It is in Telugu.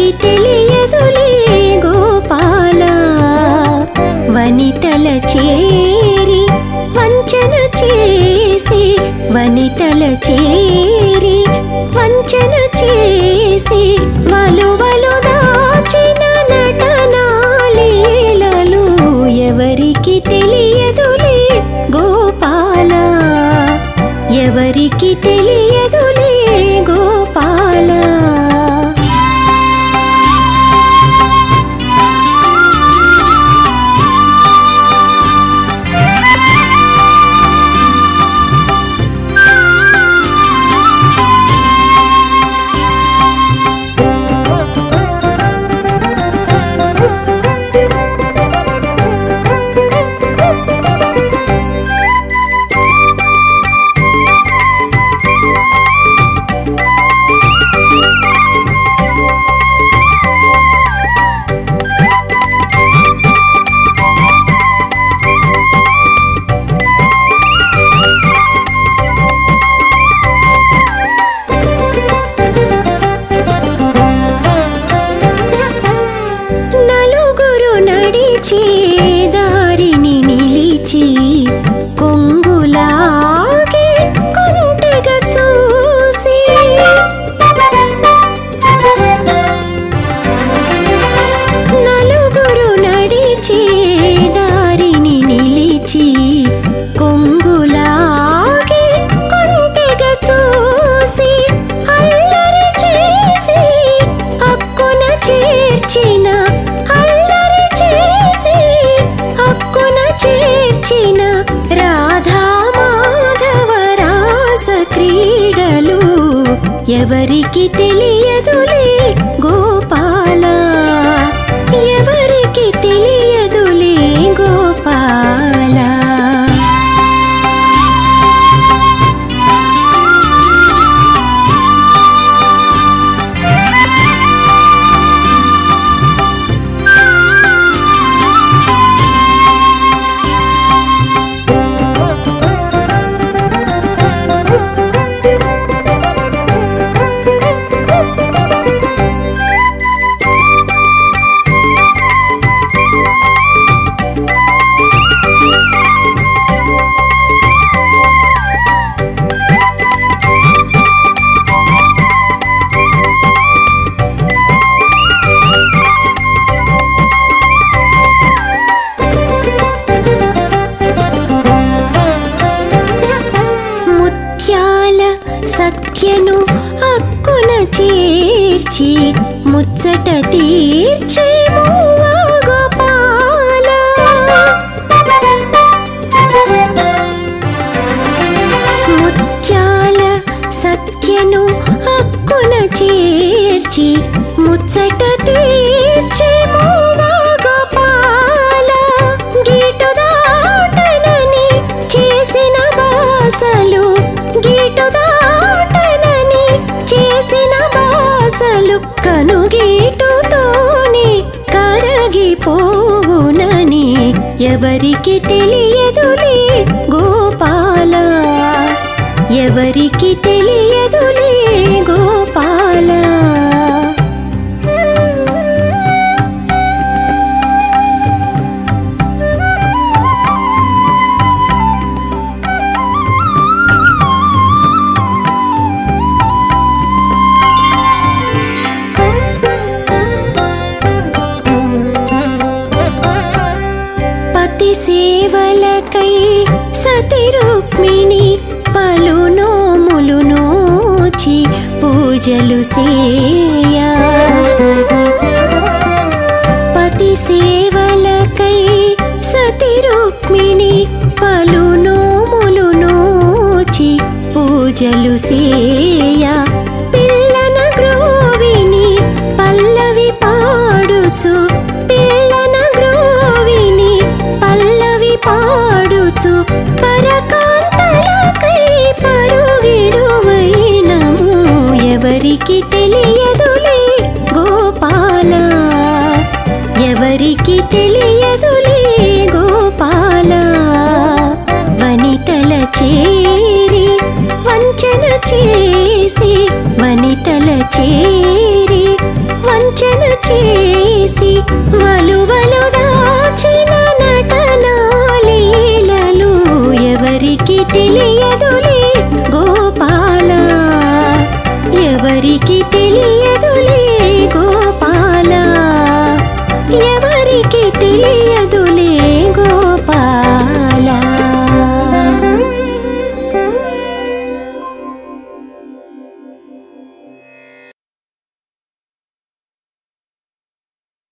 ఎవరికి తెలియదులే గోపాల. వనితల చేరి వంచన చేసి, వనితల చేరి వంచన చేసి, వలువలు దాచిన నటనాలీలలు ఎవరికి తెలియదులే గోపాల. ఎవరికి తెలియదులే గోపాల. దారిని నిలిచి కొంగులాగే కొంటెగ చూసి, నలుగురు నడిచే దారిని నిలిచి కొంగులాగే కొంటెగ చూసి, అల్లరి చేసి అక్కున చేర్చిన, చేర్చిన రాధా మాధవ రాస క్రీడలు ఎవరికి తెలియదులే గోపాల. ఎవరికి తెలియదులే గోపాల. సత్యను అక్కున చేర్చి ముచ్చట తీర్చే మువ్వా గోపాల. ముత్యాల సత్యను అక్కున చేర్చి ముచ్చట తీర్చే మువ్వా గోపాల. గీటు దాటనని చేసిన బాసలు, గీటు చేసిన బాసలు కనుగీటుతోనే కరగిపోవునని ఎవరికి తెలియదులే గోపాల. ఎవరికి తెలియదులే గోపాల. సేవలకై సతి రుక్మిణి పలు నోములు నోచి పూజలు సేయా. పతి సేవలకై సతి రుక్మిణి పలు నోములు నోచి పూజలు సేయా. పిల్లన గ్రోవిని పల్లవి పాడుచు, పిల్లన గ్రోవిని పల్లవి పాడుచు, పరకాంతలకై పరుగిడువైనము ఎవరికి తెలియదులే గోపాల. ఎవరికి తెలియదులే గోపాల. వనితల చేరి వంచన చేసి, వనితల చేరి వంచన చేసి వలువలు దాచిన నటనాలీలలు ఎవరికి తెలియదులే గోపాల, ఎవరికి తెలియదులే